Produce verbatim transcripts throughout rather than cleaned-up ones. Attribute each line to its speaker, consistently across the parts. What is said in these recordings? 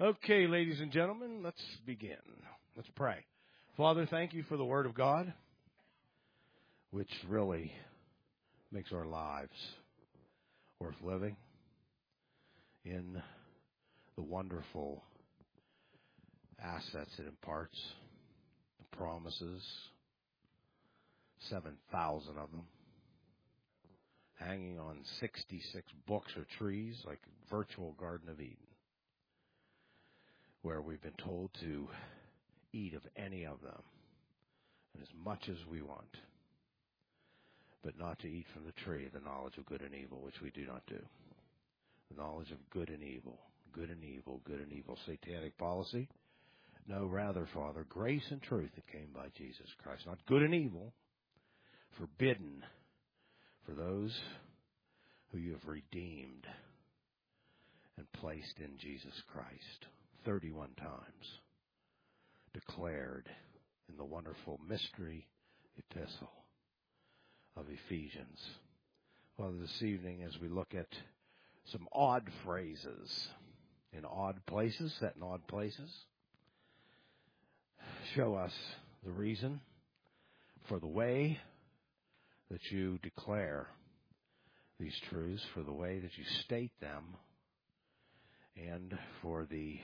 Speaker 1: Okay, ladies and gentlemen, let's begin. Let's pray. Father, thank you for the Word of God, which really makes our lives worth living in the wonderful assets it imparts, the promises, seven thousand of them, hanging on sixty-six books or trees like a virtual Garden of Eden, where we've been told to eat of any of them, and as much as we want, but not to eat from the tree of the knowledge of good and evil, which we do not do. The knowledge of good and evil, good and evil, good and evil, satanic policy. No, rather, Father, grace and truth that came by Jesus Christ, not good and evil, forbidden for those who you have redeemed and placed in Jesus Christ. thirty-one times declared in the wonderful mystery epistle of Ephesians. Father, this evening as we look at some odd phrases in odd places, set in odd places, show us the reason for the way that you declare these truths, for the way that you state them, and for the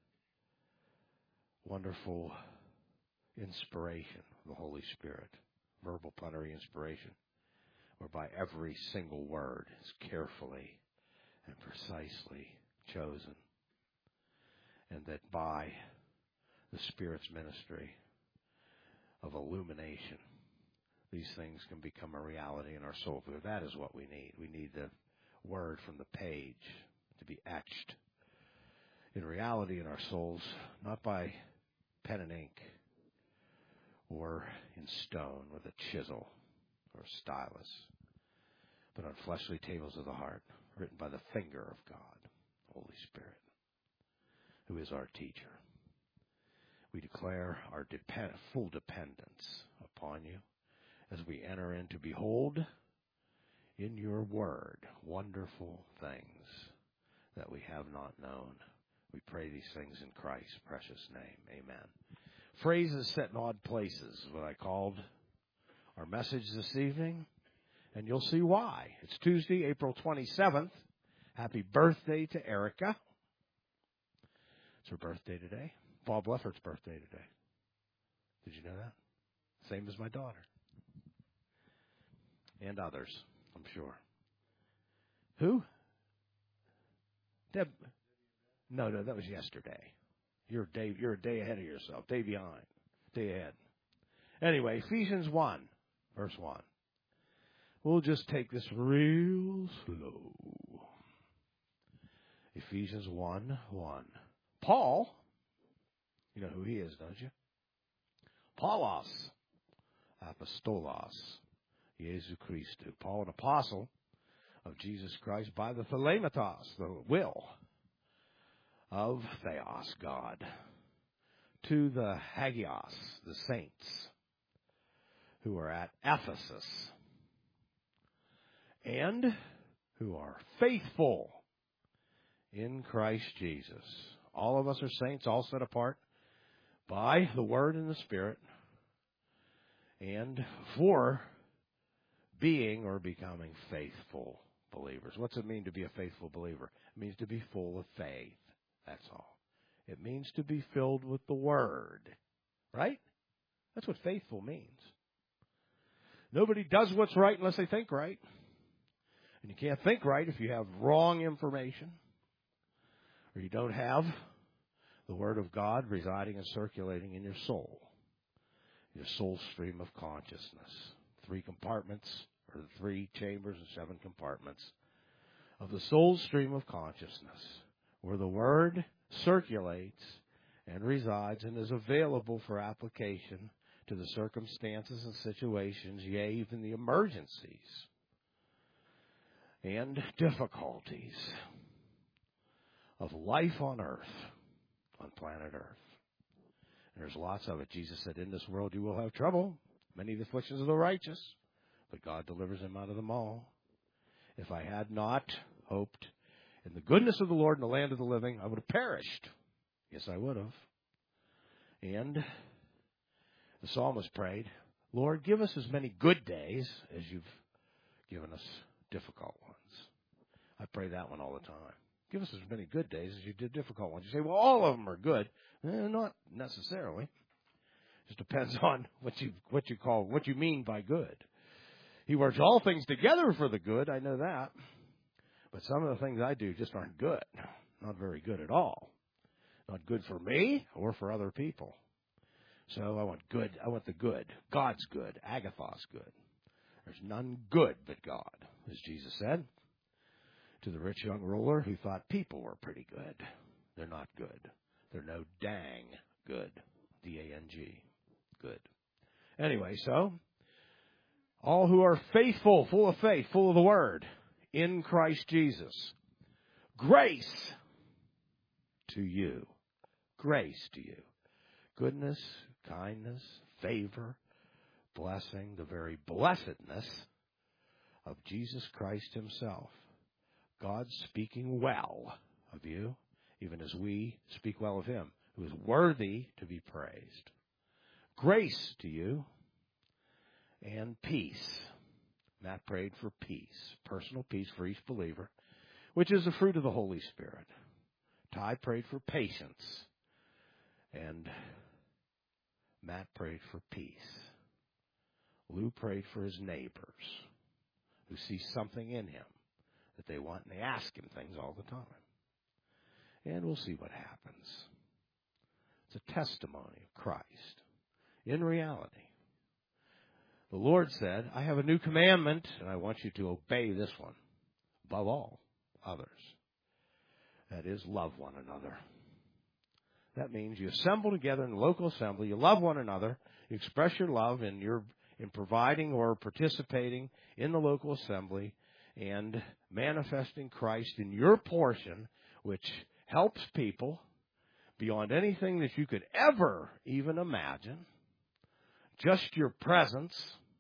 Speaker 1: wonderful inspiration of the Holy Spirit, verbal plenary inspiration, whereby every single word is carefully and precisely chosen, and that by the Spirit's ministry of illumination, these things can become a reality in our soul. For that is what we need. We need the word from the page to be etched in reality in our souls, not by pen and ink or in stone with a chisel or stylus, but on fleshly tables of the heart, written by the finger of God, Holy Spirit, who is our teacher. We declare our depend- full dependence upon you as we enter in to behold in your word wonderful things that we have not known. We pray these things in Christ's precious name. Amen. Phrases set in odd places is what I called our message this evening, and you'll see why. It's Tuesday, April twenty-seventh. Happy birthday to Erica. It's her birthday today. Bob Leffert's birthday today. Did you know that? Same as my daughter. And others, I'm sure. Who? Deb. No, no, that was yesterday. You're a day, you're a day ahead of yourself, day behind, day ahead. Anyway, Ephesians one, verse one. We'll just take this real slow. Ephesians one, one. Paul, you know who he is, don't you? Paulos, apostolos, Jesu Christou. Paul, an apostle of Jesus Christ by the thelematos, the will of Theos, God, to the Hagios, the saints, who are at Ephesus, and who are faithful in Christ Jesus. All of us are saints, all set apart by the Word and the Spirit, and for being or becoming faithful believers. What's it mean to be a faithful believer? It means to be full of faith. That's all. It means to be filled with the Word. Right? That's what faithful means. Nobody does what's right unless they think right. And you can't think right if you have wrong information, or you don't have the Word of God residing and circulating in your soul, your soul stream of consciousness. Three compartments, or three chambers and seven compartments of the soul stream of consciousness, where the Word circulates and resides and is available for application to the circumstances and situations, yea, even the emergencies and difficulties of life on earth, on planet Earth. And there's lots of it. Jesus said, in this world you will have trouble, many of the afflictions of the righteous, but God delivers them out of them all. If I had not hoped in the goodness of the Lord in the land of the living, I would have perished. Yes, I would have. And the psalmist prayed, Lord, give us as many good days as you've given us difficult ones. I pray that one all the time. Give us as many good days as you did difficult ones. You say, well, all of them are good. Eh, not necessarily. It just depends on what you what you call, what you mean by good. He works all things together for the good, I know that. But some of the things I do just aren't good. Not very good at all. Not good for me or for other people. So I want good. I want the good. God's good. Agathos good. There's none good but God, as Jesus said to the rich young ruler who thought people were pretty good. They're not good. They're no dang good. D A N G. Good. Anyway, so all who are faithful, full of faith, full of the word, in Christ Jesus. Grace to you. Grace to you. Goodness, kindness, favor, blessing, the very blessedness of Jesus Christ himself. God speaking well of you, even as we speak well of him, who is worthy to be praised. Grace to you and peace. Matt prayed for peace, personal peace for each believer, which is the fruit of the Holy Spirit. Ty prayed for patience, and Matt prayed for peace. Lou prayed for his neighbors who see something in him that they want, and they ask him things all the time. And we'll see what happens. It's a testimony of Christ in reality. The Lord said, I have a new commandment, and I want you to obey this one above all others. That is, love one another. That means you assemble together in the local assembly, you love one another, you express your love in your in providing or participating in the local assembly and manifesting Christ in your portion, which helps people beyond anything that you could ever even imagine. Just your presence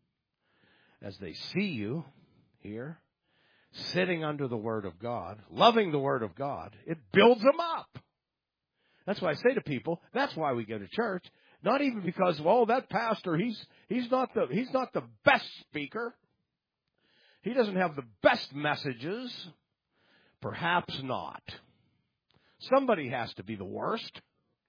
Speaker 1: as they see you here, sitting under the Word of God, loving the Word of God, it builds them up. That's why I say to people, that's why we go to church. Not even because, well, that pastor, he's he's not the he's not the best speaker. He doesn't have the best messages. Perhaps not. Somebody has to be the worst.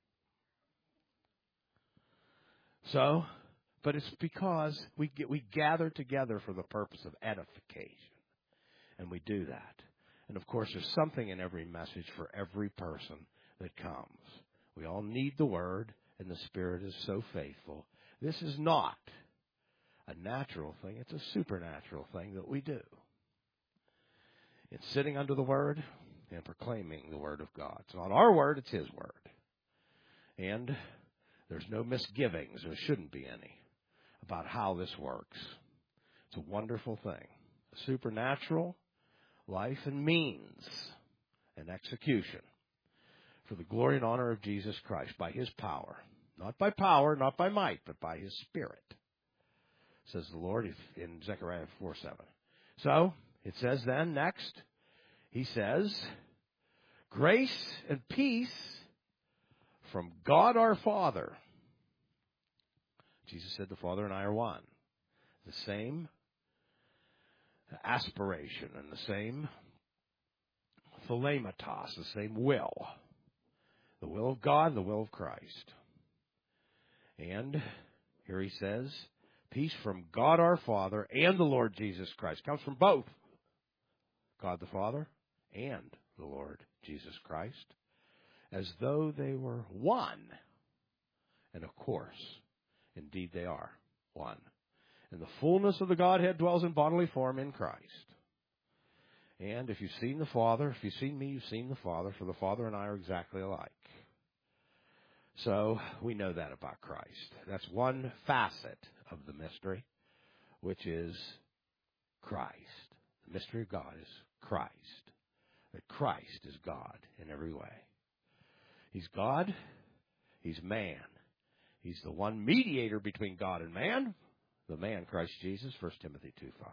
Speaker 1: So, but it's because we get, we gather together for the purpose of edification. And we do that. And of course, there's something in every message for every person that comes. We all need the Word, and the Spirit is so faithful. This is not a natural thing. It's a supernatural thing that we do. It's sitting under the Word and proclaiming the Word of God. It's not our Word, it's His Word. And there's no misgivings, there shouldn't be any, about how this works. It's a wonderful thing. A supernatural life and means and execution for the glory and honor of Jesus Christ by His power. Not by power, not by might, but by His Spirit, says the Lord in Zechariah four seven. So, it says then, next, He says, grace and peace from God our Father. Jesus said the Father and I are one. The same aspiration and the same thelematos, the same will. The will of God, the will of Christ. And here he says, peace from God our Father and the Lord Jesus Christ. Comes from both God the Father and the Lord Jesus Christ, as though they were one. And of course, indeed they are one. And the fullness of the Godhead dwells in bodily form in Christ. And if you've seen the Father, if you've seen me, you've seen the Father, for the Father and I are exactly alike. So we know that about Christ. That's one facet of the mystery, which is Christ. The mystery of God is Christ. That Christ is God in every way. He's God. He's man. He's the one mediator between God and man. The man, Christ Jesus, First Timothy two five.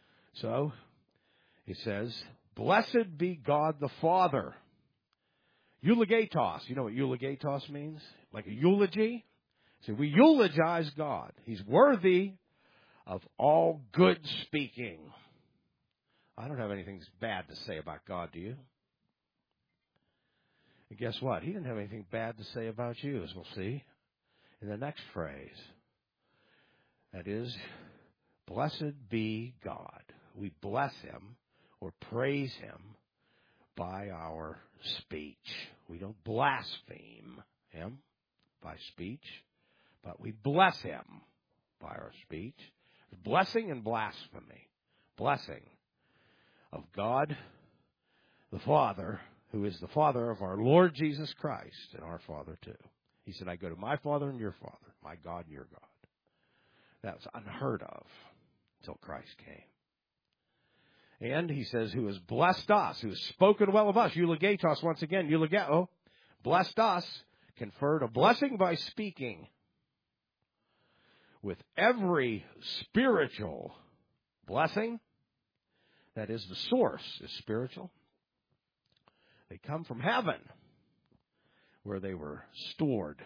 Speaker 1: So, he says, blessed be God the Father. Eulogatos. You know what eulogatos means? Like a eulogy? See, we eulogize God. He's worthy of all good speaking. I don't have anything bad to say about God, do you? And guess what? He didn't have anything bad to say about you, as we'll see in the next phrase. That is, blessed be God. We bless him or praise him by our speech. We don't blaspheme him by speech, but we bless him by our speech. Blessing and blasphemy. Blessing of God the Father, who is the Father of our Lord Jesus Christ, and our Father too. He said, I go to my Father and your Father, my God and your God. That was unheard of until Christ came. And he says, who has blessed us, who has spoken well of us, eulogatos, once again, eulogeo, blessed us, conferred a blessing by speaking with every spiritual blessing. That is, the source is spiritual. They come from heaven, where they were stored.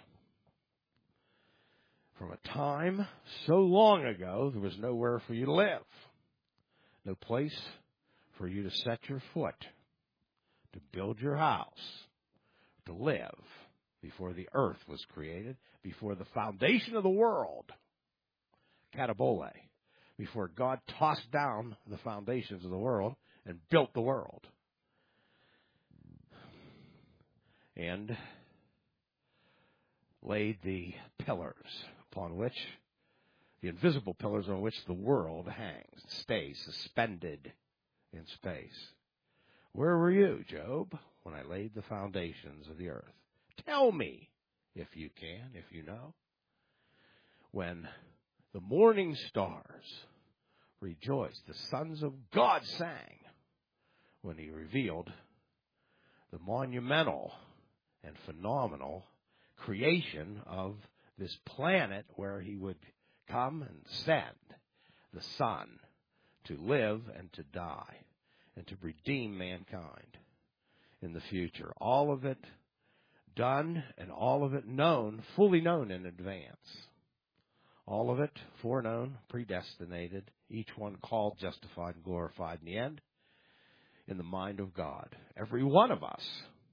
Speaker 1: From a time so long ago, there was nowhere for you to live. No place for you to set your foot, to build your house, to live before the earth was created, before the foundation of the world, katabole, before God tossed down the foundations of the world and built the world. And laid the pillars upon which, the invisible pillars on which the world hangs, stays suspended in space. Where were you, Job, when I laid the foundations of the earth? Tell me, if you can, if you know. When the morning stars rejoiced, the sons of God sang, when he revealed the monumental and phenomenal creation of this planet where he would come and send the Son to live and to die and to redeem mankind in the future. All of it done and all of it known, fully known in advance. All of it foreknown, predestinated, each one called, justified, and glorified in the end in the mind of God. Every one of us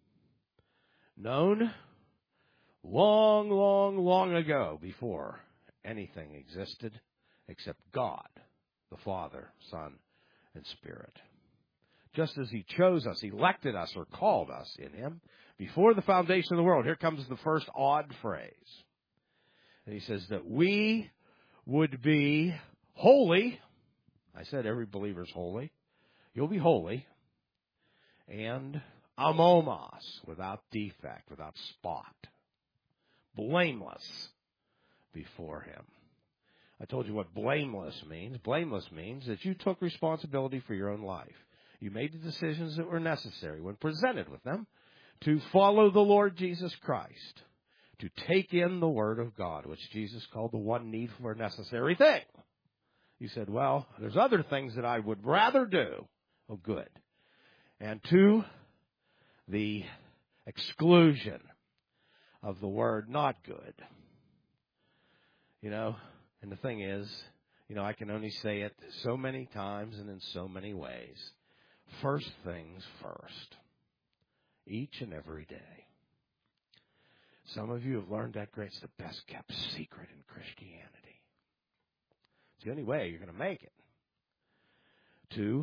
Speaker 1: known long, long, long ago, before anything existed except God, the Father, Son, and Spirit. Just as he chose us, elected us, or called us in him before the foundation of the world. Here comes the first odd phrase. And he says that we would be holy. I said every believer is holy. You'll be holy. And amomos, without defect, without spot. Blameless before him. I told you what blameless means. Blameless means that you took responsibility for your own life. You made the decisions that were necessary when presented with them to follow the Lord Jesus Christ, to take in the Word of God, which Jesus called the one needful or necessary thing. You said, well, there's other things that I would rather do. Oh, good. And to the exclusion of the word not good. You know, and the thing is, you know, I can only say it so many times and in so many ways. First things first. Each and every day. Some of you have learned that great. It's the best kept secret in Christianity. It's the only way you're going to make it to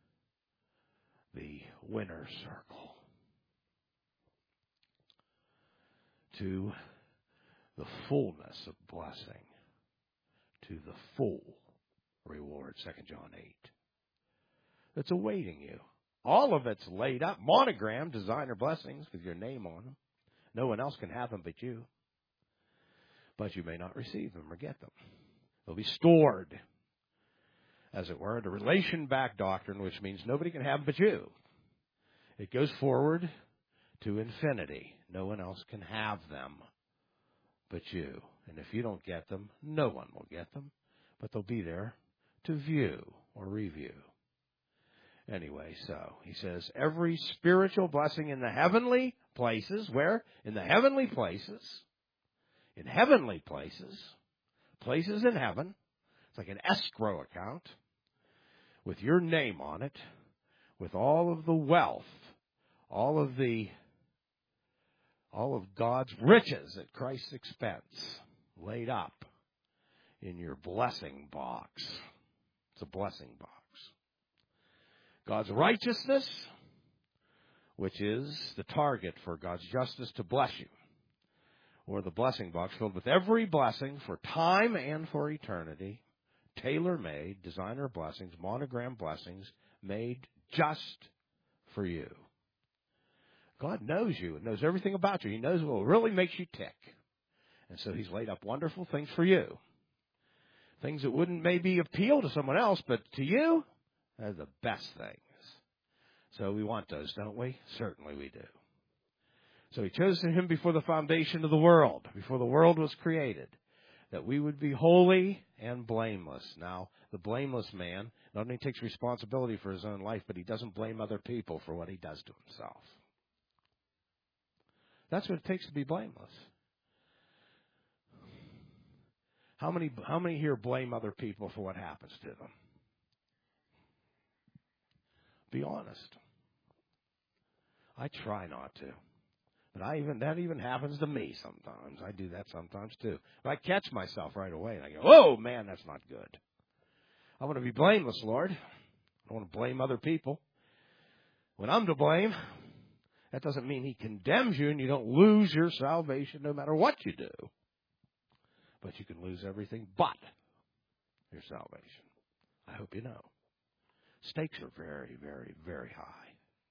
Speaker 1: the winner's circle. To the fullness of blessing. To the full reward, Second John eight. That's awaiting you. All of it's laid up, monogrammed, designer blessings with your name on them. No one else can have them but you. But you may not receive them or get them. They'll be stored, as it were, in a relation-back doctrine, which means nobody can have them but you. It goes forward to infinity. No one else can have them but you. And if you don't get them, no one will get them. But they'll be there to view or review. Anyway, so he says, every spiritual blessing in the heavenly places, where? In the heavenly places, in heavenly places, places in heaven. It's like an escrow account with your name on it, with all of the wealth, all of the, all of God's riches at Christ's expense laid up in your blessing box. It's a blessing box. God's righteousness, which is the target for God's justice to bless you, or the blessing box filled with every blessing for time and for eternity, tailor-made, designer blessings, monogram blessings, made just for you. God knows you and knows everything about you. He knows what really makes you tick. And so he's laid up wonderful things for you. Things that wouldn't maybe appeal to someone else, but to you, they're the best things. So we want those, don't we? Certainly we do. So he chose him before the foundation of the world, before the world was created, that we would be holy and blameless. Now, the blameless man not only takes responsibility for his own life, but he doesn't blame other people for what he does to himself. That's what it takes to be blameless. How many, how many here blame other people for what happens to them? Be honest. I try not to. But I even that even happens to me sometimes. I do that sometimes too. But I catch myself right away and I go, oh, man, that's not good. I want to be blameless, Lord. I don't want to blame other people. When I'm to blame, that doesn't mean he condemns you and you don't lose your salvation no matter what you do. But you can lose everything but your salvation. I hope you know. Stakes are very, very, very high.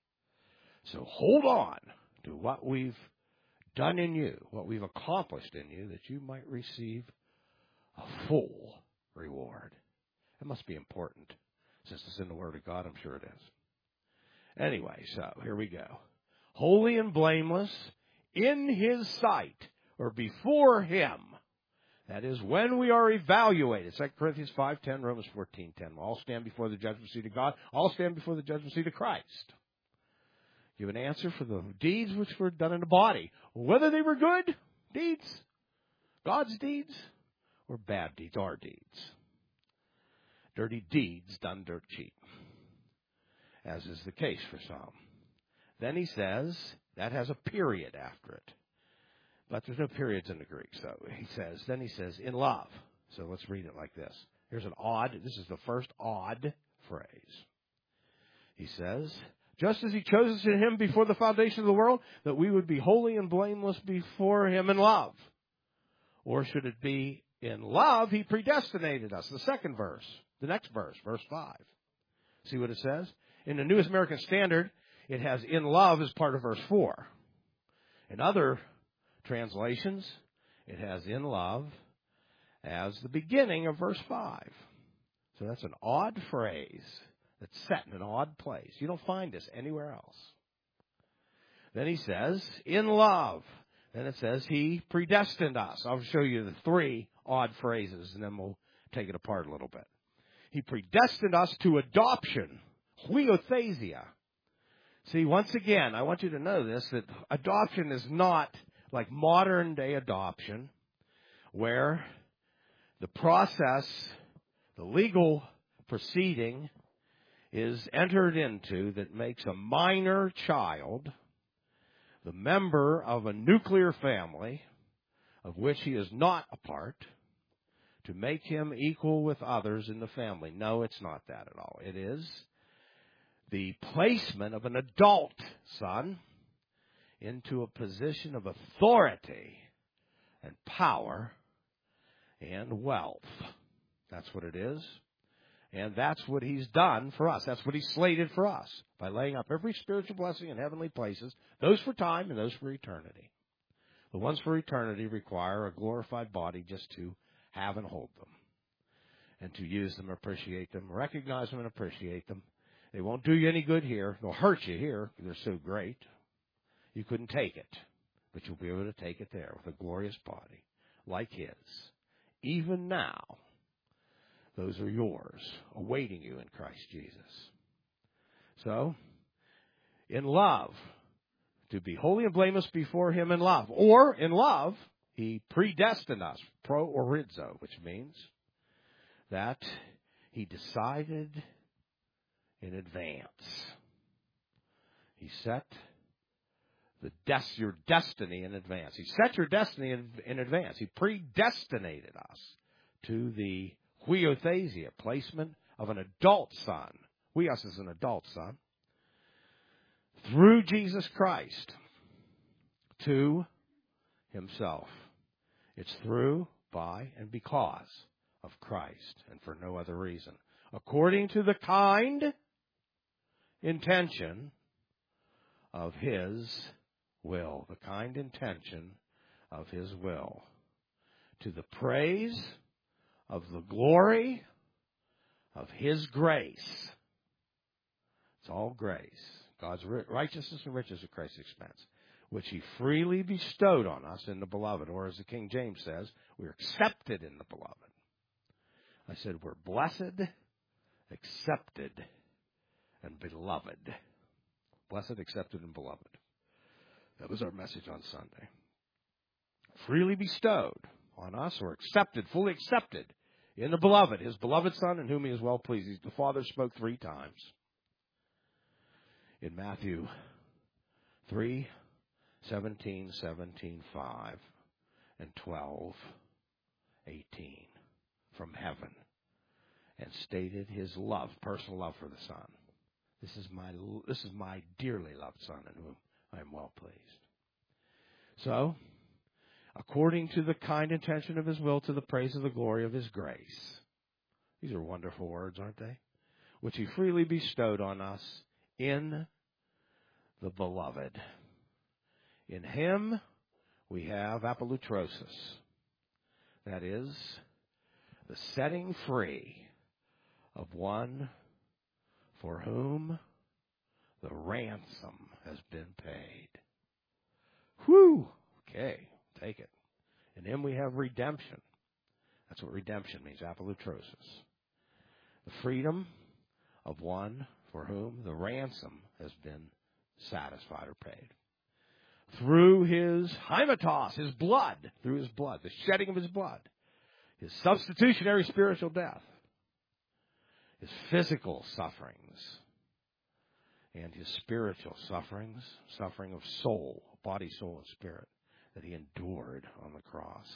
Speaker 1: So hold on to what we've done in you, what we've accomplished in you, that you might receive a full reward. It must be important. Since it's in the Word of God, I'm sure it is. Anyway, so here we go. Holy and blameless in His sight, or before Him. That is, when we are evaluated. Second Corinthians five ten, Romans fourteen ten. All stand before the judgment seat of God. All stand before the judgment seat of Christ. Give an answer for the deeds which were done in the body. Whether they were good deeds, God's deeds, or bad deeds, our deeds. Dirty deeds done dirt cheap, as is the case for some. Then he says, that has a period after it. But there's no periods in the Greek, so he says, then he says, in love. So let's read it like this. Here's an odd, this is the first odd phrase. He says, just as he chose us in him before the foundation of the world, that we would be holy and blameless before him in love. Or should it be in love, he predestinated us. The second verse, the next verse, verse five. See what it says? In the New American Standard, it has in love as part of verse four. In other translations, it has in love as the beginning of verse five. So that's an odd phrase that's set in an odd place. You don't find this anywhere else. Then he says, in love. Then it says, he predestined us. I'll show you the three odd phrases, and then we'll take it apart a little bit. He predestined us to adoption, huiothesia. See, once again, I want you to know this, that adoption is not like modern-day adoption, where the process, the legal proceeding is entered into that makes a minor child the member of a nuclear family of which he is not a part, to make him equal with others in the family. No, it's not that at all. It is the placement of an adult son into a position of authority and power and wealth. That's what it is. And that's what he's done for us. That's what he slated for us by laying up every spiritual blessing in heavenly places, those for time and those for eternity. The ones for eternity require a glorified body just to have and hold them and to use them, appreciate them, recognize them and appreciate them. They won't do you any good here. They'll hurt you here. They're so great. You couldn't take it, but you'll be able to take it there with a glorious body like his. Even now, those are yours, awaiting you in Christ Jesus. So, in love, to be holy and blameless before Him in love. Or, in love, He predestined us, pro-orizo, which means that He decided in advance. He set the des- your destiny in advance. He set your destiny in, in advance. He predestinated us to the huiothesia, placement of an adult son. Huios is an adult son. Through Jesus Christ to Himself. It's through, by, and because of Christ, and for no other reason. According to the kind intention of His will. The kind intention of His will. To the praise of the glory of His grace. It's all grace. God's righteousness and riches at Christ's expense, which He freely bestowed on us in the beloved. Or as the King James says, we're accepted in the beloved. I said we're blessed, accepted, and beloved. Blessed, accepted, and beloved. That was our message on Sunday. Freely bestowed on us, or accepted, fully accepted in the beloved, His beloved Son, in whom He is well pleased. The Father spoke three times. In Matthew three, seventeen, seventeen, five, and twelve, eighteen, from heaven, and stated His love, personal love for the Son. This is my this is my dearly loved Son, in whom I am well pleased. So, according to the kind intention of His will, to the praise of the glory of His grace. These are wonderful words, aren't they? Which He freely bestowed on us in the beloved. In Him we have apolutrosis. That is, the setting free of one for whom the ransom has been paid. Whew! Okay, take it. In Him we have redemption. That's what redemption means, apolutrosis. The freedom of one for whom the ransom has been satisfied or paid. Through His haematos, His blood, through His blood, the shedding of His blood, His substitutionary spiritual death, His physical sufferings, and His spiritual sufferings, suffering of soul, body, soul, and spirit, that He endured on the cross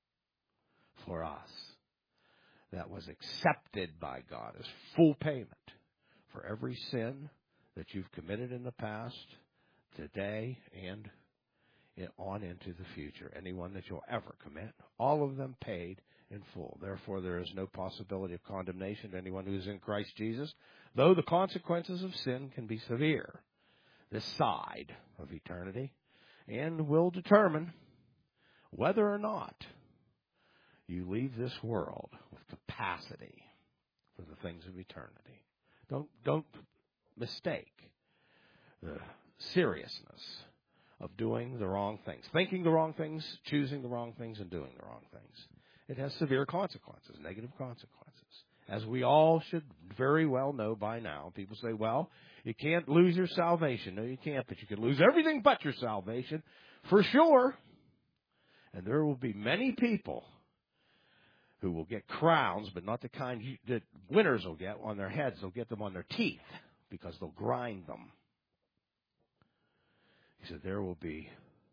Speaker 1: for us. That was accepted by God as full payment for every sin that you've committed in the past, today, and on into the future. Anyone that you'll ever commit, all of them paid in full. Therefore, there is no possibility of condemnation to anyone who is in Christ Jesus, though the consequences of sin can be severe this side of eternity, and will determine whether or not you leave this world with capacity for the things of eternity. Don't don't mistake the seriousness of doing the wrong things, thinking the wrong things, choosing the wrong things, and doing the wrong things. It has severe consequences, negative consequences, as we all should very well know by now. People say, well, you can't lose your salvation. No, you can't, but you can lose everything but your salvation, for sure. And there will be many people who will get crowns, but not the kind you, that winners will get on their heads. They'll get them on their teeth because they'll grind them. He said there will be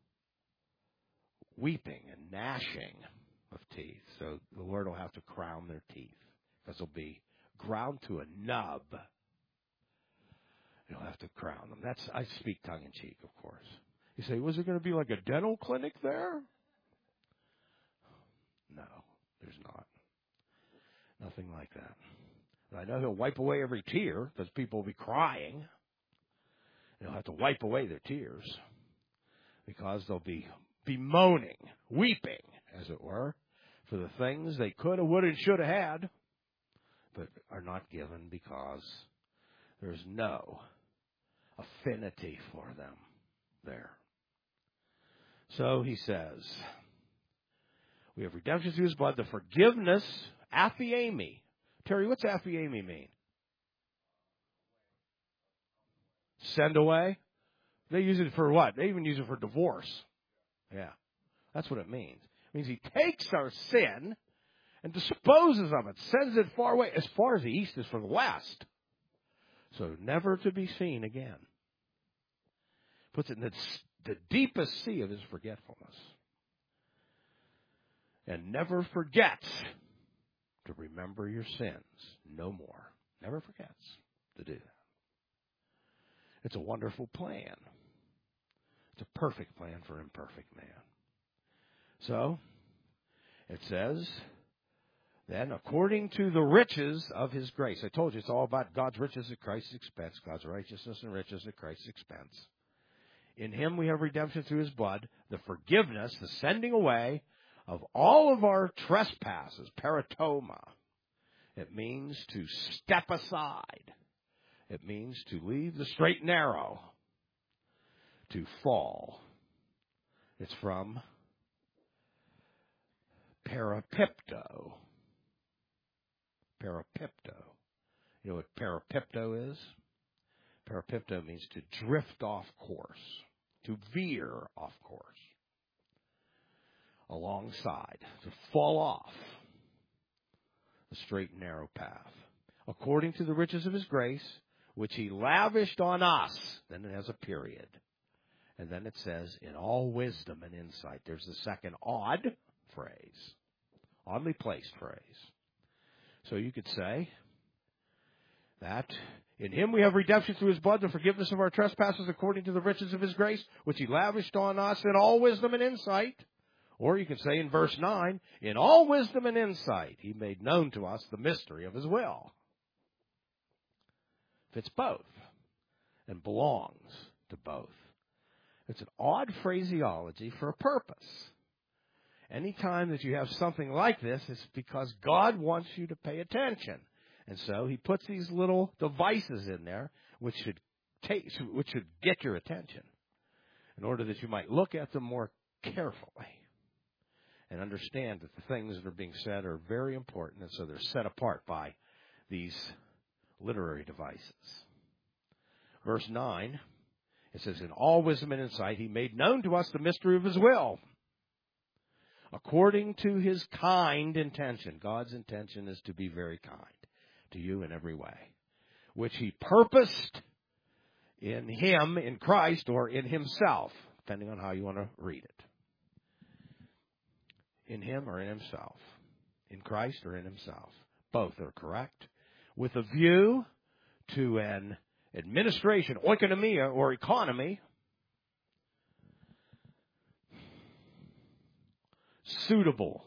Speaker 1: weeping and gnashing of teeth. So the Lord will have to crown their teeth because they'll be ground to a nub. He'll have to crown them. That's I speak tongue in cheek, of course. You say, was there going to be like a dental clinic there? No, there's not. Nothing like that. But I know He'll wipe away every tear because people will be crying. They'll have to wipe away their tears because they'll be bemoaning, weeping, as it were, for the things they could have, would have, should have had, but are not given because there's no affinity for them there. So He says, we have redemption through His blood, the forgiveness, aphiemi. Terry, what's aphiemi mean? Send away. They use it for what? They even use it for divorce. Yeah. That's what it means. It means he takes our sin and disposes of it, sends it far away, as far as the east is from the west. So never to be seen again. Puts it in the, the deepest sea of his forgetfulness. And never forgets to remember your sins no more. Never forgets to do that. It's a wonderful plan. It's a perfect plan for imperfect man. So, it says, then, according to the riches of his grace. I told you it's all about God's riches at Christ's expense, God's righteousness and riches at Christ's expense. In him we have redemption through his blood, the forgiveness, the sending away of all of our trespasses, paratoma. It means to step aside. It means to leave the straight and narrow, to fall. It's from parapipto. Parapipto. You know what parapipto is? Parapipto means to drift off course, to veer off course, alongside, to fall off the straight and narrow path. According to the riches of his grace, which he lavished on us. Then it has a period. And then it says, in all wisdom and insight. There's the second odd phrase. Oddly placed phrase. So you could say that in him we have redemption through his blood, the forgiveness of our trespasses according to the riches of his grace, which he lavished on us in all wisdom and insight. Or you could say in verse nine, in all wisdom and insight, he made known to us the mystery of his will. Fits both and belongs to both. It's an odd phraseology for a purpose. Anytime that you have something like this, it's because God wants you to pay attention. And so he puts these little devices in there which should take, which should get your attention in order that you might look at them more carefully and understand that the things that are being said are very important, and so they're set apart by these literary devices. Verse nine, it says, in all wisdom and insight, he made known to us the mystery of his will, according to his kind intention. God's intention is to be very kind to you in every way, which he purposed in him, in Christ, or in himself, depending on how you want to read it. In him or in himself. In Christ or in himself. Both are correct. With a view to an administration, oikonomia, or economy, suitable,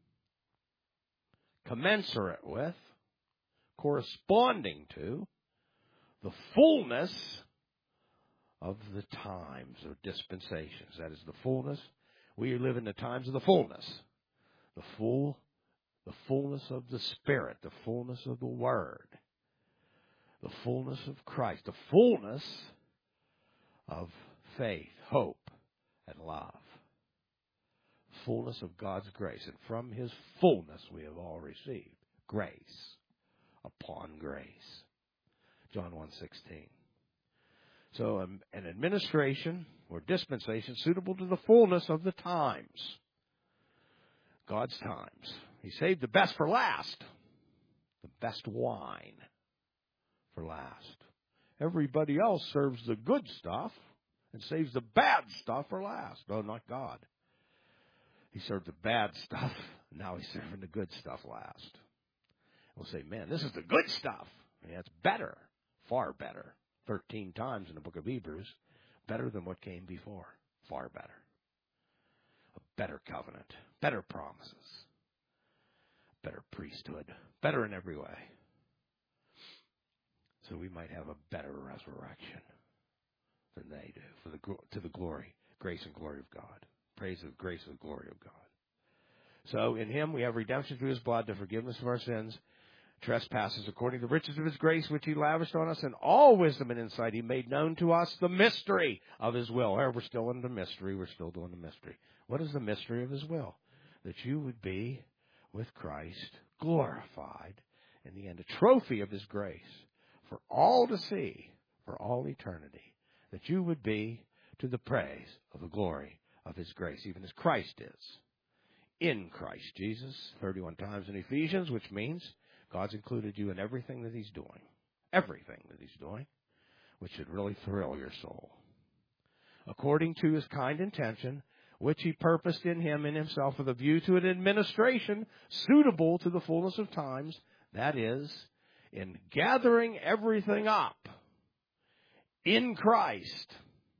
Speaker 1: commensurate with, corresponding to, the fullness of the times or dispensations. That is the fullness. We live in the times of the fullness. The full, the fullness of the Spirit, the fullness of the Word, the fullness of Christ, the fullness of faith, hope, and love. Fullness of God's grace. And from his fullness we have all received grace upon grace. John one sixteen. So um, an administration or dispensation suitable to the fullness of the times. God's times. He saved the best for last. The best wine for last. Everybody else serves the good stuff and saves the bad stuff for last. No, not God. He served the bad stuff. Now he's serving the good stuff last. We'll say, man, this is the good stuff. Yeah, it's better. Far better. Thirteen times in the book of Hebrews. Better than what came before. Far better. A better covenant. Better promises. Better priesthood. Better in every way. So we might have a better resurrection than they do. For the to the glory, grace and glory of God. Praise the grace and glory of God. So in him we have redemption through his blood, the forgiveness of our sins, trespasses according to the riches of his grace, which he lavished on us in all wisdom and insight. He made known to us the mystery of his will. Here, we're still in the mystery. We're still doing the mystery. What is the mystery of his will? That you would be with Christ, glorified in the end, a trophy of his grace for all to see, for all eternity, that you would be to the praise of the glory of his grace, even as Christ is. In Christ Jesus, thirty-one times in Ephesians, which means God's included you in everything that he's doing. Everything that he's doing, which should really thrill your soul. According to his kind intention, which he purposed in him in himself with a view to an administration suitable to the fullness of times, that is, in gathering everything up in Christ,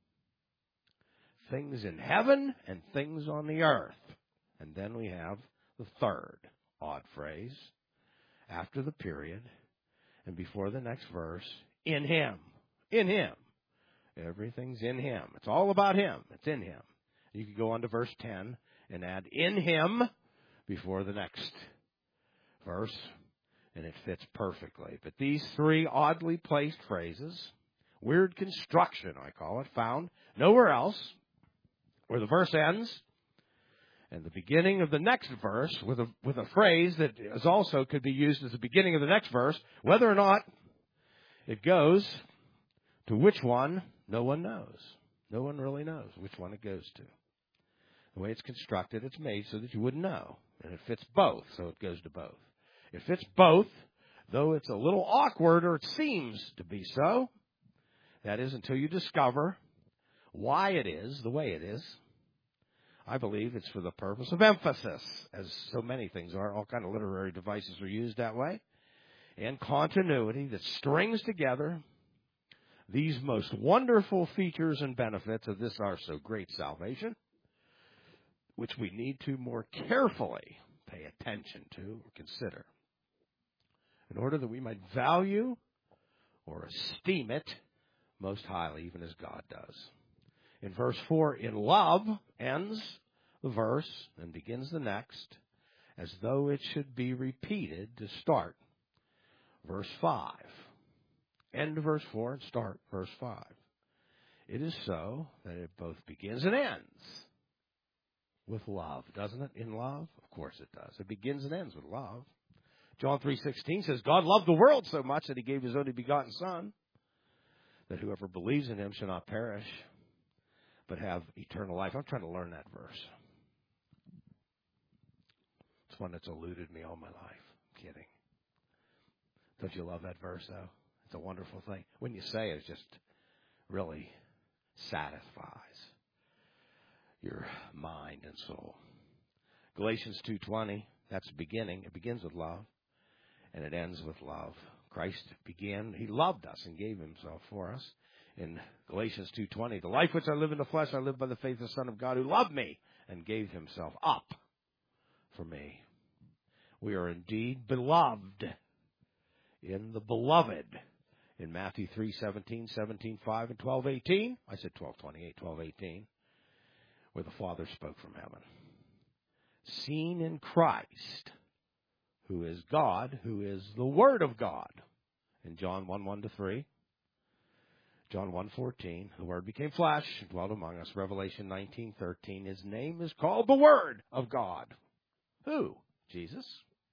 Speaker 1: things in heaven and things on the earth. And then we have the third odd phrase after the period and before the next verse, in him. In him. Everything's in him. It's all about him. It's in him. You could go on to verse ten and add in him before the next verse, and it fits perfectly. But these three oddly placed phrases, weird construction, I call it, found nowhere else, where the verse ends, and the beginning of the next verse with a with a phrase that is also could be used as the beginning of the next verse, whether or not it goes to which one, no one knows. No one really knows which one it goes to. The way it's constructed, it's made so that you wouldn't know. And it fits both, so it goes to both. It fits both, though it's a little awkward, or it seems to be so. That is until you discover why it is the way it is. I believe it's for the purpose of emphasis, as so many things are. All kind of literary devices are used that way. And continuity that strings together these most wonderful features and benefits of this our so great salvation, which we need to more carefully pay attention to or consider, in order that we might value or esteem it most highly, even as God does. In verse four, in love ends the verse and begins the next, as though it should be repeated to start verse five. End verse four and start verse five. It is so that it both begins and ends with love, doesn't it? In love? Of course it does. It begins and ends with love. John three sixteen says, God loved the world so much that he gave his only begotten Son, that whoever believes in him shall not perish, but have eternal life. I'm trying to learn that verse. It's one that's eluded me all my life. I'm kidding. Don't you love that verse, though? It's a wonderful thing. When you say it, it just really satisfies your mind and soul. Galatians two twenty, that's the beginning. It begins with love, and it ends with love. Christ began, he loved us and gave himself for us. In Galatians two twenty, the life which I live in the flesh, I live by the faith of the Son of God who loved me and gave himself up for me. We are indeed beloved in the beloved. In Matthew three seventeen, seventeen five, and twelve eighteen, I said twelve twenty-eight, twelve eighteen, where the Father spoke from heaven. Seen in Christ, who is God, who is the Word of God. In John one, one to three. John one fourteen, the Word became flesh and dwelt among us. Revelation nineteen thirteen, his name is called the Word of God. Who? Jesus.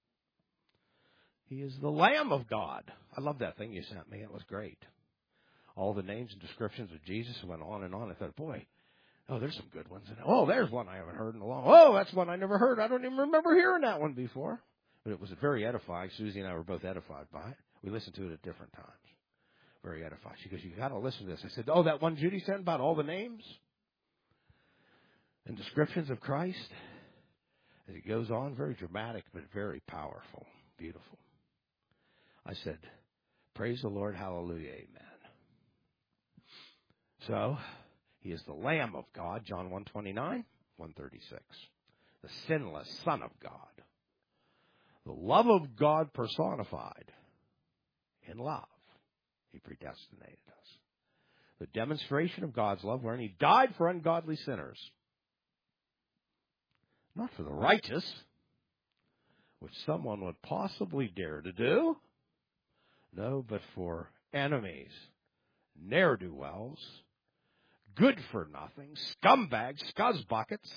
Speaker 1: He is the Lamb of God. I love that thing you sent me. It was great. All the names and descriptions of Jesus went on and on. I thought, boy, oh, there's some good ones. Oh, there's one I haven't heard in a long. Oh, that's one I never heard. I don't even remember hearing that one before. But it was very edifying. Susie and I were both edified by it. We listened to it at different times. Very edifying. She goes, you got to listen to this. I said, oh, that one Judy sent about all the names and descriptions of Christ. As it goes on, very dramatic, but very powerful, beautiful. I said, praise the Lord, hallelujah, amen. So, he is the Lamb of God, John one twenty-nine, one thirty-six. The sinless Son of God. The love of God personified in love. He predestinated us. The demonstration of God's love wherein he died for ungodly sinners. Not for the righteous, which someone would possibly dare to do. No, but for enemies, ne'er-do-wells, good-for-nothing, scumbags, scuzzbuckets,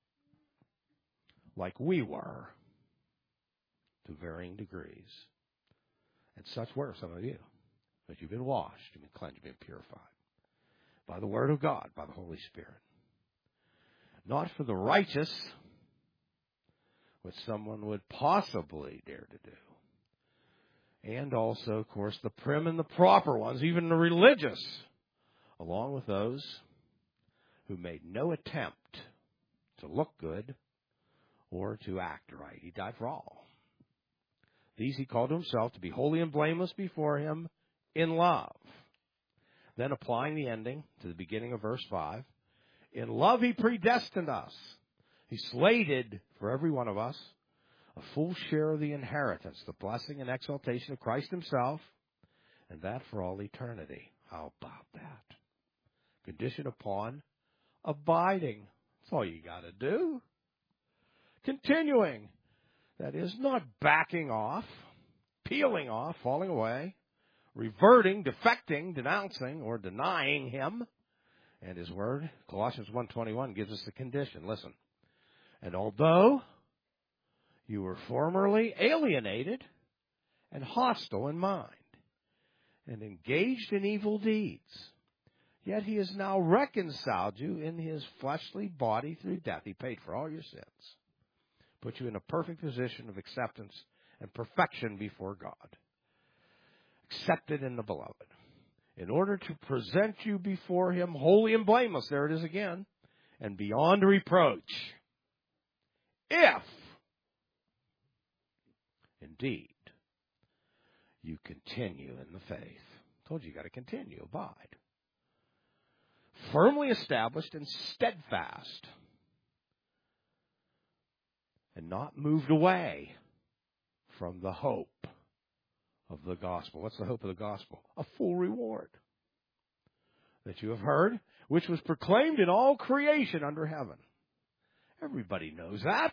Speaker 1: like we were, to varying degrees. And such were some of you. But you've been washed, you've been cleansed, you've been purified by the Word of God, by the Holy Spirit. Not for the righteous, which someone would possibly dare to do. And also, of course, the prim and the proper ones, even the religious, along with those who made no attempt to look good or to act right. He died for all. These he called to himself to be holy and blameless before him in love. Then applying the ending to the beginning of verse five, in love he predestined us. He slated for every one of us a full share of the inheritance, the blessing and exaltation of Christ himself, and that for all eternity. How about that? Condition upon abiding. That's all you got to do. Continuing. That is, not backing off, peeling off, falling away, reverting, defecting, denouncing, or denying him and his word. Colossians one twenty-one gives us the condition. Listen. And although you were formerly alienated and hostile in mind and engaged in evil deeds, yet he has now reconciled you in his fleshly body through death. He paid for all your sins. Put you in a perfect position of acceptance and perfection before God. Accepted in the beloved. In order to present you before him holy and blameless, there it is again, and beyond reproach. If, indeed, you continue in the faith. I told you you got to continue, abide. Firmly established and steadfast. And not moved away from the hope of the gospel. What's the hope of the gospel? A full reward that you have heard, which was proclaimed in all creation under heaven. Everybody knows that.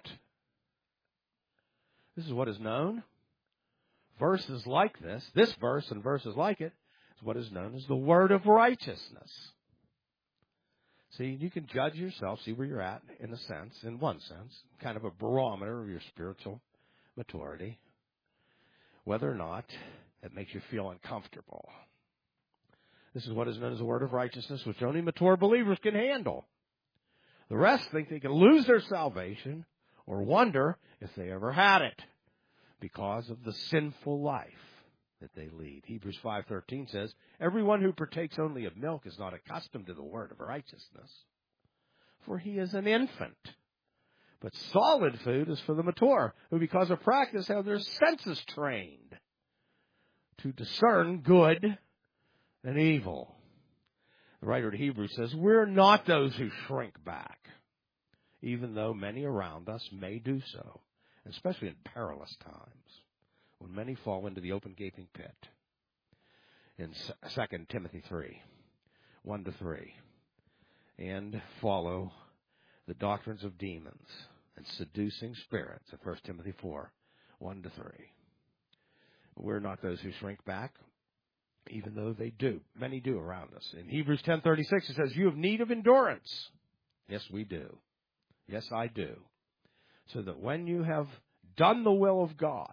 Speaker 1: This is what is known. Verses like this, this verse and verses like it, is what is known as the word of righteousness. See, you can judge yourself, see where you're at, in a sense, in one sense, kind of a barometer of your spiritual maturity, whether or not it makes you feel uncomfortable. This is what is known as the word of righteousness, which only mature believers can handle. The rest think they can lose their salvation or wonder if they ever had it because of the sinful life that they lead. Hebrews five thirteen says, everyone who partakes only of milk is not accustomed to the word of righteousness, for he is an infant. But solid food is for the mature, who because of practice have their senses trained to discern good and evil. The writer to Hebrews says, we're not those who shrink back, even though many around us may do so, especially in perilous times, when many fall into the open gaping pit. In Second Timothy three, one to three, and follow the doctrines of demons and seducing spirits in First Timothy four, one to three. We're not those who shrink back, even though they do. Many do around us. In Hebrews ten thirty-six, it says, you have need of endurance. Yes, we do. Yes, I do. So that when you have done the will of God,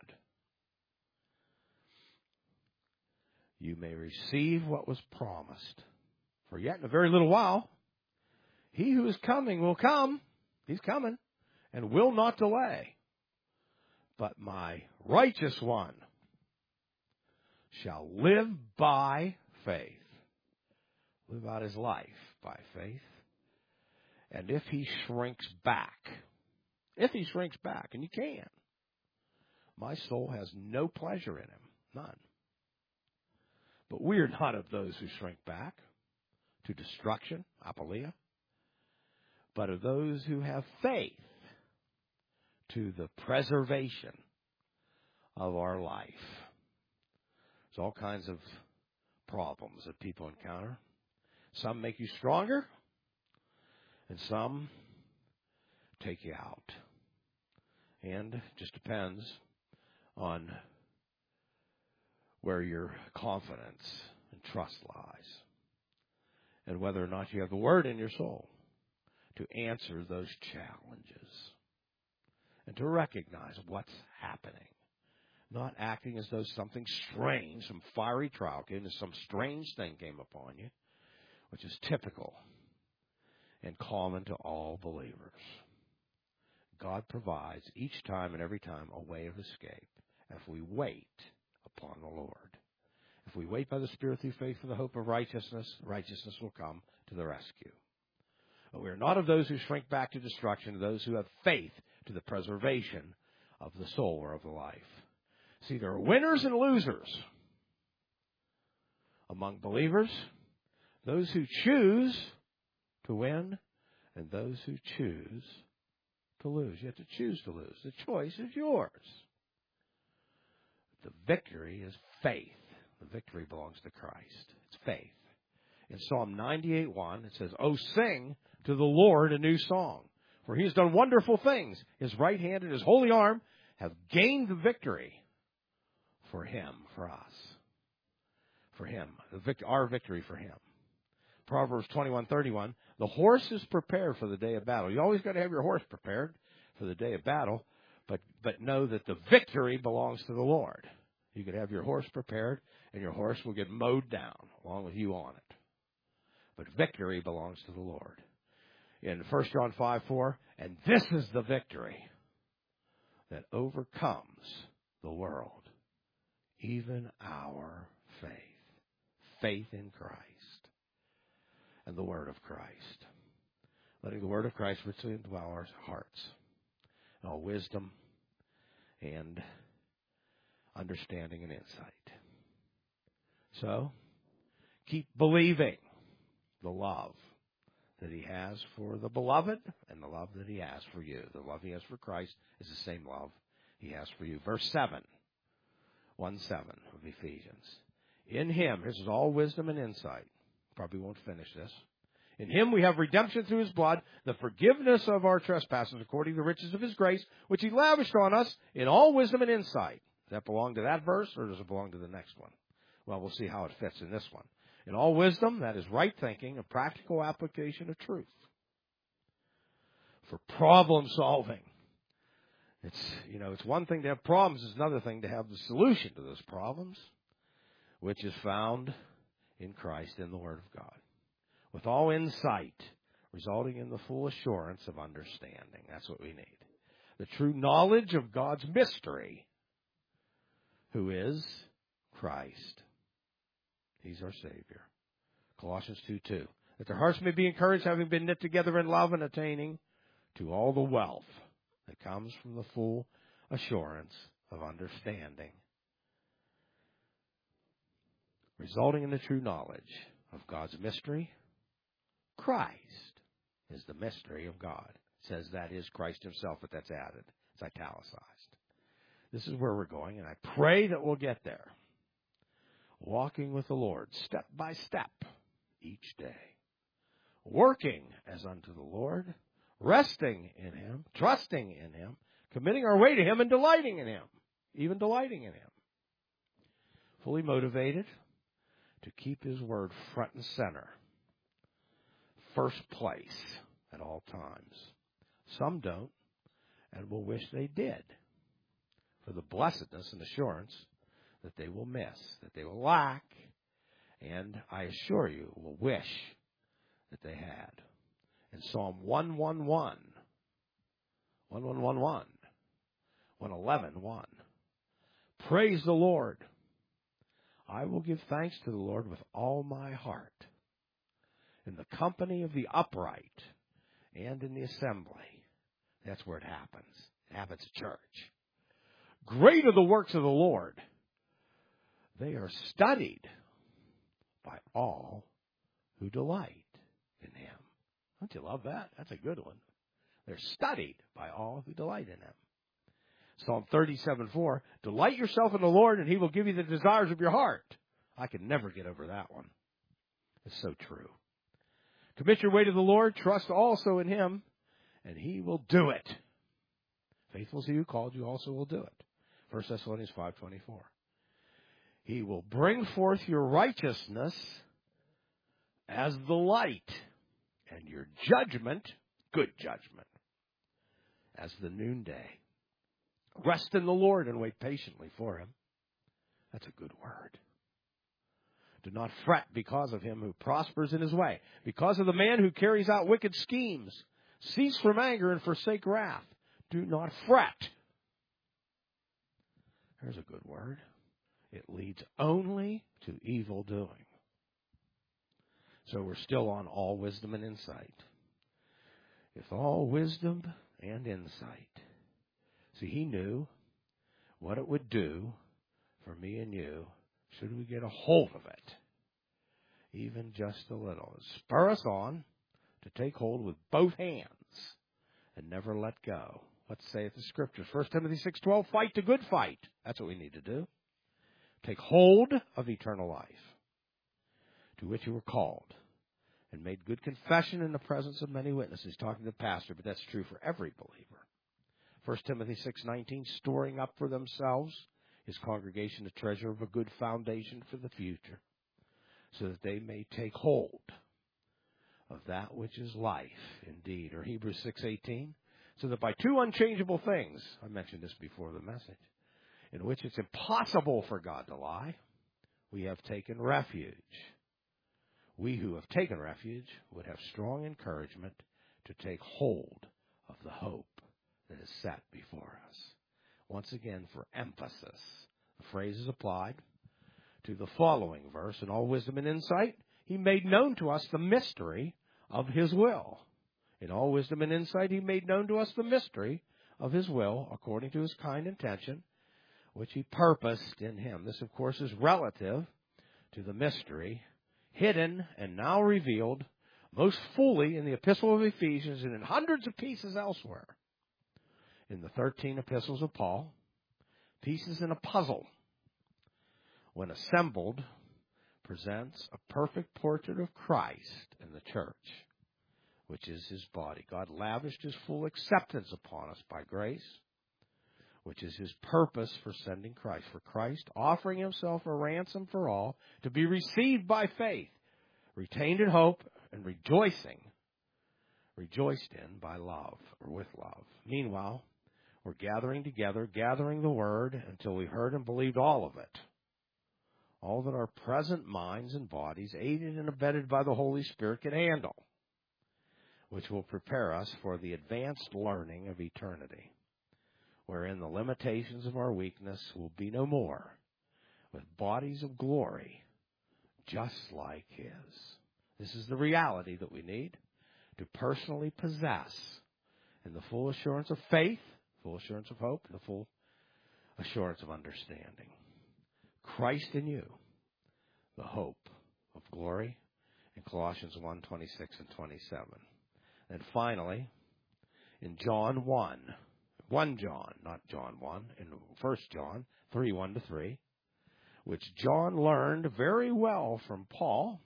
Speaker 1: you may receive what was promised. For yet in a very little while, he who is coming will come. He's coming and will not delay. But my righteous one shall live by faith. Live out his life by faith. And if he shrinks back, if he shrinks back, and you can, my soul has no pleasure in him. None. But we are not of those who shrink back to destruction, apoleia, but of those who have faith to the preservation of our life. There's all kinds of problems that people encounter. Some make you stronger, and some take you out. And it just depends on where your confidence and trust lies, and whether or not you have the word in your soul to answer those challenges and to recognize what's happening. Not acting as though something strange, some fiery trial came, some strange thing came upon you, which is typical and common to all believers. God provides each time and every time a way of escape if we wait upon the Lord. If we wait by the Spirit through faith for the hope of righteousness, righteousness will come to the rescue. But we are not of those who shrink back to destruction, those who have faith to the preservation of the soul or of the life. See, there are winners and losers among believers, those who choose to win and those who choose to lose. You have to choose to lose. The choice is yours. The victory is faith. The victory belongs to Christ. It's faith. In Psalm ninety-eight one, it says, "Oh, sing to the Lord a new song, for he has done wonderful things. His right hand and his holy arm have gained the victory for him," for us. For him. The vict- our victory for him. Proverbs twenty-one thirty-one, "The horse is prepared for the day of battle." You always got to have your horse prepared for the day of battle, but, but know that the victory belongs to the Lord. You could have your horse prepared, and your horse will get mowed down along with you on it. But victory belongs to the Lord. In First John five four, "And this is the victory that overcomes the world, even our faith." Faith in Christ and the Word of Christ. Letting the Word of Christ richly indwell our hearts. All wisdom and understanding and insight. So, keep believing the love that he has for the beloved and the love that he has for you. The love he has for Christ is the same love he has for you. Verse seven, one seven of Ephesians. "In him," this is all wisdom and insight. Probably won't finish this. "In him we have redemption through his blood, the forgiveness of our trespasses according to the riches of his grace, which he lavished on us in all wisdom and insight." Does that belong to that verse, or does it belong to the next one? Well, we'll see how it fits in this one. In all wisdom, that is right thinking, a practical application of truth. For problem solving. It's, you know, it's one thing to have problems, it's another thing to have the solution to those problems, which is found in Christ, in the Word of God. With all insight, resulting in the full assurance of understanding. That's what we need. The true knowledge of God's mystery, who is Christ. He's our Savior. Colossians two two. "That their hearts may be encouraged, having been knit together in love and attaining to all the wealth that comes from the full assurance of understanding." Resulting in the true knowledge of God's mystery. Christ is the mystery of God. It says that is Christ himself, but that's added. It's italicized. This is where we're going, and I pray that we'll get there. Walking with the Lord, step by step, each day. Working as unto the Lord, resting in him, trusting in him, committing our way to him, and delighting in him. Even delighting in him. Fully motivated to keep his word front and center. First place at all times. Some don't and will wish they did, for the blessedness and assurance that they will miss, that they will lack, and I assure you will wish that they had. In Psalm one eleven, one one one one, one eleven, one. "Praise the Lord. I will give thanks to the Lord with all my heart, in the company of the upright and in the assembly." That's where it happens. It happens at church. "Great are the works of the Lord. They are studied by all who delight in him." Don't you love that? That's a good one. They're studied by all who delight in him. Psalm thirty-seven four, "Delight yourself in the Lord, and he will give you the desires of your heart." I can never get over that one. It's so true. "Commit your way to the Lord, trust also in him, and he will do it." Faithful is he who called you, also will do it. First Thessalonians five twenty-four. "He will bring forth your righteousness as the light, and your judgment," good judgment, "as the noonday." Rest in the Lord and wait patiently for him. That's a good word. Do not fret because of him who prospers in his way, because of the man who carries out wicked schemes. Cease from anger and forsake wrath. Do not fret. There's a good word. It leads only to evil doing. So we're still on all wisdom and insight. If all wisdom and insight. See, he knew what it would do for me and you should we get a hold of it, even just a little. Spur us on to take hold with both hands and never let go. What saith the Scriptures? First Timothy six twelve, fight the good fight. That's what we need to do. Take hold of eternal life, to which you were called, and made good confession in the presence of many witnesses. He's talking to the pastor, but that's true for every believer. First Timothy six nineteen, storing up for themselves, his congregation, a treasure of a good foundation for the future, so that they may take hold of that which is life indeed. Or Hebrews six eighteen, so that by two unchangeable things, I mentioned this before the message, in which it's impossible for God to lie, we have taken refuge. We who have taken refuge would have strong encouragement to take hold of the hope that is set before us. Once again, for emphasis, the phrase is applied to the following verse. In all wisdom and insight, he made known to us the mystery of his will. In all wisdom and insight, he made known to us the mystery of his will, according to his kind intention, which he purposed in him. This, of course, is relative to the mystery, hidden and now revealed most fully in the Epistle of Ephesians and in hundreds of pieces elsewhere. In the thirteen epistles of Paul, pieces in a puzzle, when assembled, presents a perfect portrait of Christ and the church, which is his body. God lavished his full acceptance upon us by grace, which is his purpose for sending Christ. For Christ, offering himself a ransom for all, to be received by faith, retained in hope, and rejoicing, rejoiced in by love, or with love. Meanwhile, we're gathering together, gathering the word, until we heard and believed all of it. All that our present minds and bodies, aided and abetted by the Holy Spirit, can handle, which will prepare us for the advanced learning of eternity, wherein the limitations of our weakness will be no more, with bodies of glory just like his. This is the reality that we need to personally possess in the full assurance of faith, full assurance of hope, and the full assurance of understanding. Christ in you, the hope of glory, in Colossians one, twenty-six and twenty-seven. And finally, in John one, First John, not John one, in First John three, one to three, which John learned very well from Paul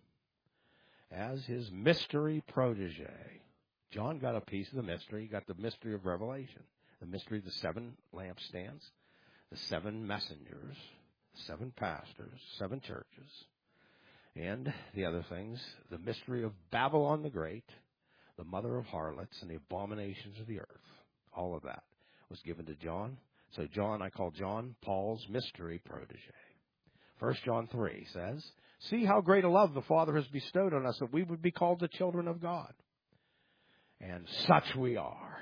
Speaker 1: as his mystery protege. John got a piece of the mystery. He got the mystery of Revelation, the mystery of the seven lampstands, the seven messengers, the seven pastors, seven churches, and the other things, the mystery of Babylon the Great, the mother of harlots, and the abominations of the earth. All of that was given to John. So John, I call John Paul's mystery protege. First John three says, see how great a love the Father has bestowed on us, that we would be called the children of God. And such we are.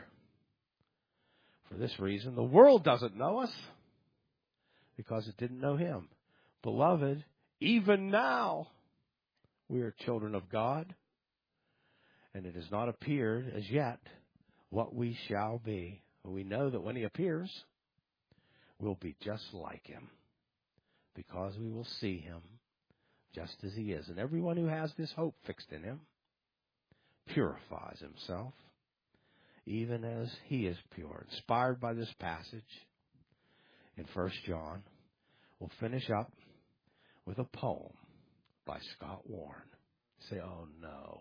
Speaker 1: For this reason, the world doesn't know us, because it didn't know him. Beloved, even now we are children of God, and it has not appeared as yet what we shall be. But we know that when he appears, we'll be just like him, because we will see him just as he is. And everyone who has this hope fixed in him purifies himself, even as he is pure. Inspired by this passage in First John, we'll finish up with a poem by Scott Warren. Say, oh no.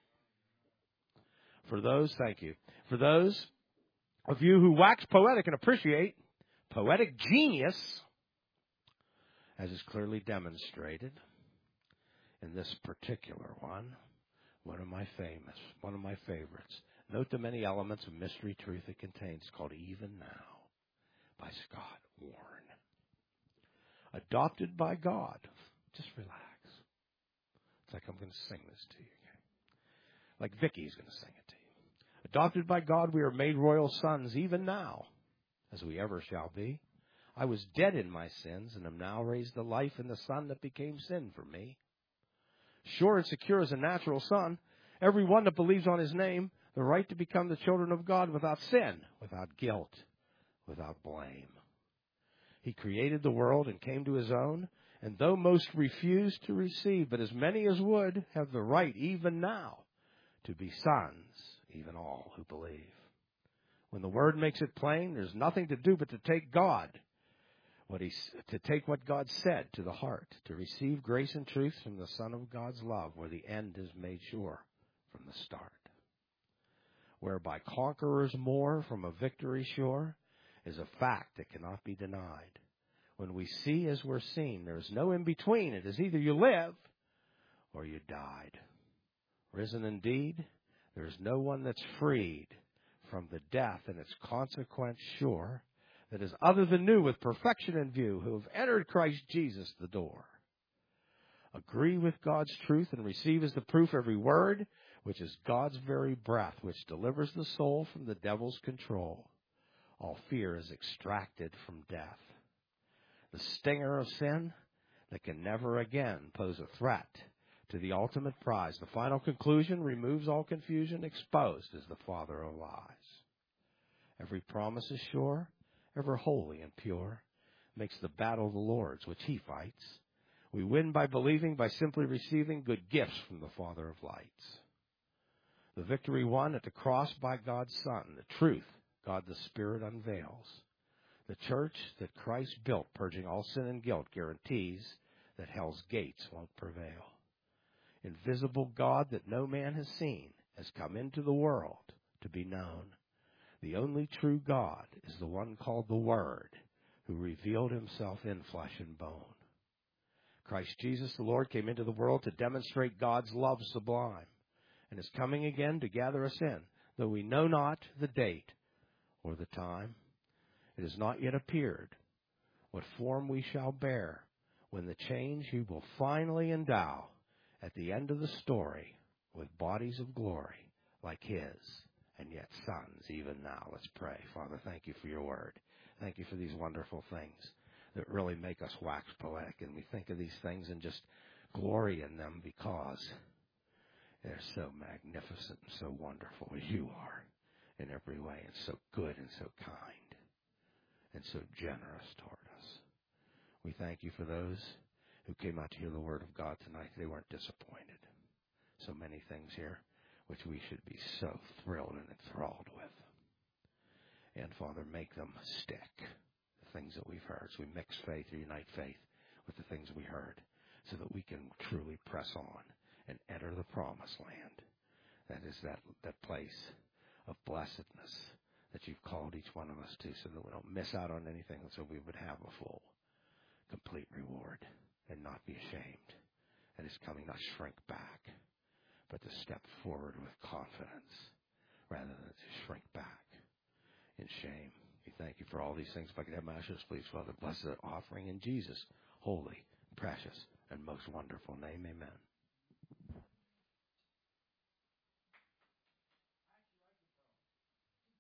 Speaker 1: For those, thank you. For those of you who wax poetic and appreciate poetic genius, as is clearly demonstrated in this particular one, one of my famous, one of my favorites. Note the many elements of mystery truth it contains. It's called Even Now by Scott Warren. Adopted by God. Just relax. It's like I'm going to sing this to you. Okay? Like Vicky's going to sing it to you. Adopted by God, we are made royal sons even now, as we ever shall be. I was dead in my sins and am now raised to life in the Son that became sin for me. Sure and secure as a natural son, every one that believes on his name, the right to become the children of God without sin, without guilt, without blame. He created the world and came to his own, and though most refused to receive, but as many as would have the right even now to be sons, even all who believe. When the Word makes it plain, there's nothing to do but to take God, what he, to take what God said to the heart, to receive grace and truth from the Son of God's love, where the end is made sure from the start. Whereby conquerors more from a victory sure is a fact that cannot be denied. When we see as we're seen, there is no in-between. It is either you live or you died. Risen indeed, there is no one that's freed from the death and its consequence sure, that is other than new with perfection in view, who have entered Christ Jesus the door. Agree with God's truth and receive as the proof every word, which is God's very breath, which delivers the soul from the devil's control. All fear is extracted from death. The stinger of sin that can never again pose a threat to the ultimate prize. The final conclusion removes all confusion, exposed as the father of lies. Every promise is sure, ever holy and pure, makes the battle the Lord's, which he fights. We win by believing, by simply receiving good gifts from the Father of lights. The victory won at the cross by God's Son, the truth God the Spirit unveils. The church that Christ built, purging all sin and guilt, guarantees that hell's gates won't prevail. Invisible God that no man has seen has come into the world to be known. The only true God is the one called the Word, who revealed himself in flesh and bone. Christ Jesus the Lord came into the world to demonstrate God's love sublime, and is coming again to gather us in, though we know not the date or the time. It has not yet appeared what form we shall bear when the change he will finally endow at the end of the story with bodies of glory like his, and yet sons even now. Let's pray. Father, thank you for your word. Thank you for these wonderful things that really make us wax poetic, and we think of these things and just glory in them because they're so magnificent and so wonderful as you are in every way, and so good and so kind and so generous toward us. We thank you for those who came out to hear the word of God tonight. They weren't disappointed. So many things here which we should be so thrilled and enthralled with. And Father, make them stick, the things that we've heard. So we mix faith or unite faith with the things we heard so that we can truly press on and enter the promised land. That is that, that place of blessedness that you've called each one of us to, so that we don't miss out on anything, so we would have a full, complete reward and not be ashamed. And it's coming not shrink back, but to step forward with confidence rather than to shrink back in shame. We thank you for all these things. If I could have my ushers, please, Father, bless the offering in Jesus' holy, precious, and most wonderful name. Amen.